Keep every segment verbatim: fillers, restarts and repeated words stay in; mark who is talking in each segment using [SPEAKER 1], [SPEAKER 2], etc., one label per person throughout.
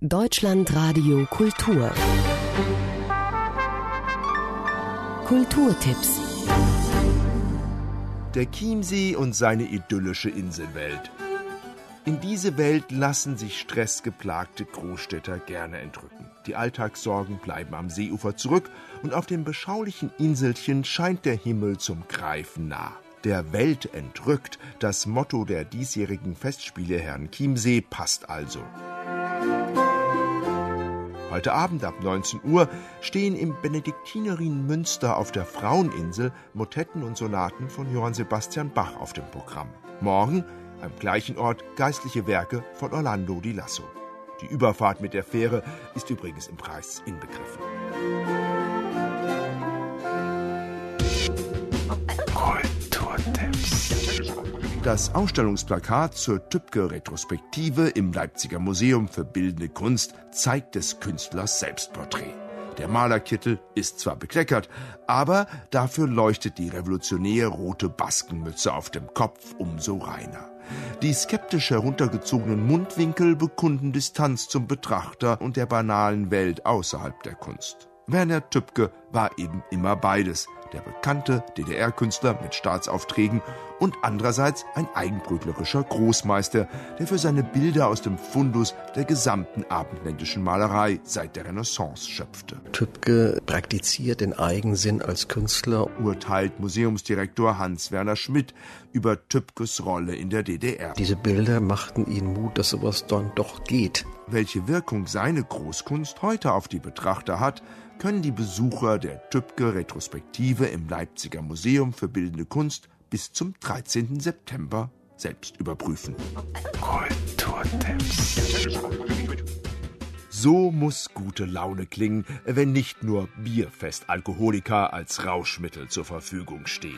[SPEAKER 1] Deutschlandradio Kultur. Kulturtipps.
[SPEAKER 2] Der Chiemsee und seine idyllische Inselwelt. In diese Welt lassen sich stressgeplagte Großstädter gerne entrücken. Die Alltagssorgen bleiben am Seeufer zurück und auf dem beschaulichen Inselchen scheint der Himmel zum Greifen nah. Der Welt entrückt, das Motto der diesjährigen Festspiele Herrn Chiemsee, passt also. Heute Abend ab neunzehn Uhr stehen im Benediktinerinnen Münster auf der Fraueninsel Motetten und Sonaten von Johann Sebastian Bach auf dem Programm. Morgen am gleichen Ort geistliche Werke von Orlando di Lasso. Die Überfahrt mit der Fähre ist übrigens im Preis inbegriffen. Das Ausstellungsplakat zur Tübke-Retrospektive im Leipziger Museum für Bildende Kunst zeigt des Künstlers Selbstporträt. Der Malerkittel ist zwar bekleckert, aber dafür leuchtet die revolutionäre rote Baskenmütze auf dem Kopf umso reiner. Die skeptisch heruntergezogenen Mundwinkel bekunden Distanz zum Betrachter und der banalen Welt außerhalb der Kunst. Werner Tübke war eben immer beides. Der bekannte D D R-Künstler mit Staatsaufträgen und andererseits ein eigenbrötlerischer Großmeister, der für seine Bilder aus dem Fundus der gesamten abendländischen Malerei seit der Renaissance schöpfte.
[SPEAKER 3] Tübke praktiziert den Eigensinn als Künstler,
[SPEAKER 2] urteilt Museumsdirektor Hans-Werner Schmidt über Tübkes Rolle in der D D R.
[SPEAKER 3] Diese Bilder machten ihn Mut, dass sowas dann doch geht.
[SPEAKER 2] Welche Wirkung seine Großkunst heute auf die Betrachter hat, können die Besucher der Tübke-Retrospektive im Leipziger Museum für Bildende Kunst bis zum dreizehnten September selbst überprüfen. Kulturtipps. So muss gute Laune klingen, wenn nicht nur Bierfest-Alkoholiker als Rauschmittel zur Verfügung stehen.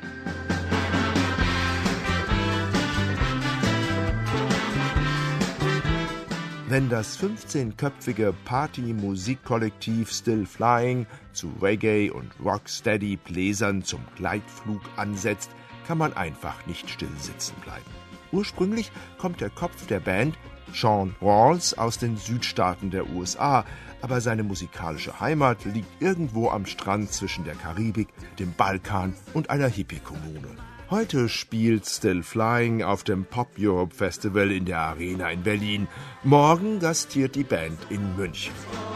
[SPEAKER 2] Wenn das fünfzehnköpfige Party-Musikkollektiv Still Flying zu Reggae und Rocksteady-Bläsern zum Gleitflug ansetzt, kann man einfach nicht still sitzen bleiben. Ursprünglich kommt der Kopf der Band, Sean Rawls, aus den Südstaaten der U S A, aber seine musikalische Heimat liegt irgendwo am Strand zwischen der Karibik, dem Balkan und einer Hippie-Kommune. Heute spielt Still Flying auf dem Pop Europe Festival in der Arena in Berlin. Morgen gastiert die Band in München.